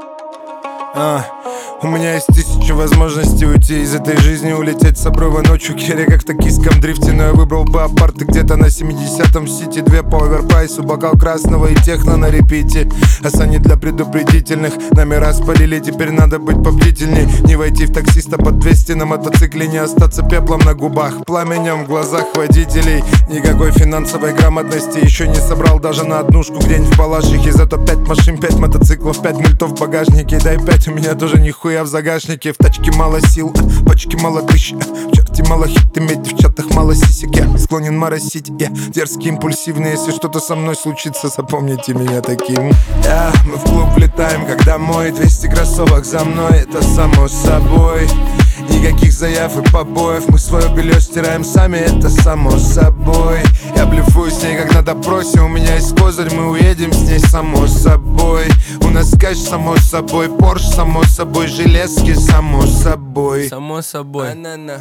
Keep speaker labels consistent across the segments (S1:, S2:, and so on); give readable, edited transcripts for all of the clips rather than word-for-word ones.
S1: У меня есть 1000 возможностей уйти из этой жизни, улететь с обрыва ночью, керри как в токийском дрифте. Но я выбрал бы апарты где-то на 70-м сити. 2 по оверпрайсу, бокал красного и техно на репите. Асани для предупредительных, номера спалили, теперь надо быть побдительней. Не войти в таксиста под 200 на мотоцикле, не остаться пеплом на губах, пламенем в глазах водителей. Никакой финансовой грамотности еще не собрал даже на однушку где-нибудь в Балашихе. Зато 5 машин, 5 мотоциклов, 5 мультов в багажнике. Дай 5, у меня тоже нихуя в загашнике. В тачке мало сил, пачки мало тысяч. В черте мало хит, иметь в чатах мало сисек. Я склонен моросить, я дерзкий, импульсивный. Если что-то со мной случится, запомните меня таким. Мы в клуб влетаем, как домой. 200 кроссовок за мной, это само собой. Никаких заяв и побоев, мы свое белье стираем сами, это само собой. Я блефую с ней как на допросе, у меня есть козырь, мы уедем с ней само собой. У нас кэш само собой, Порш само собой, железки само собой.
S2: Само собой.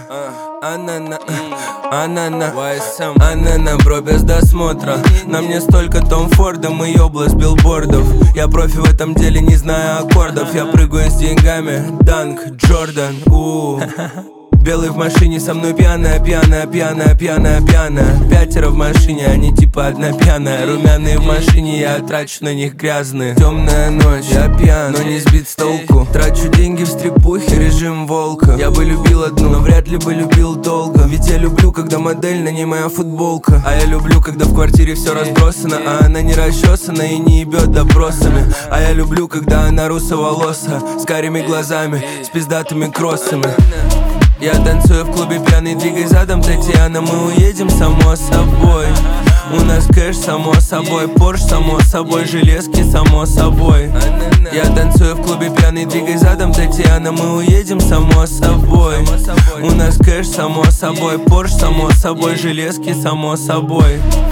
S2: Анана, бро, без досмотра. На мне столько Том Фордом и область билбордов. Я профи в этом деле, не знаю аккордов. Я прыгаю с деньгами, Данк, Джордан, Белый в машине, со мной пьяная. 5 в машине, они типа одна пьяная. Румяные в машине, я трачу на них грязные. Темная ночь, я пьян, но не сбит с толку. Трачу деньги в стрипухе, режим волка. Я бы любил одну, но вряд ли бы любил долго. Ведь я люблю, когда модель, на ней моя футболка. А я люблю, когда в квартире все разбросано, а она не расчесана и не ебет допросами. А я люблю, когда она русоволоса, с карими глазами, с пиздатыми кроссами. Я танцую в клубе пьяный, двигай задом, Татьяна, мы уедем само собой. У нас кэш, само собой, Порш, само собой, железки, само собой. Я танцую в клубе пьяный, двигай задом, Татьяна, мы уедем само собой. У нас кэш, само собой, Порш, само собой, железки, само собой.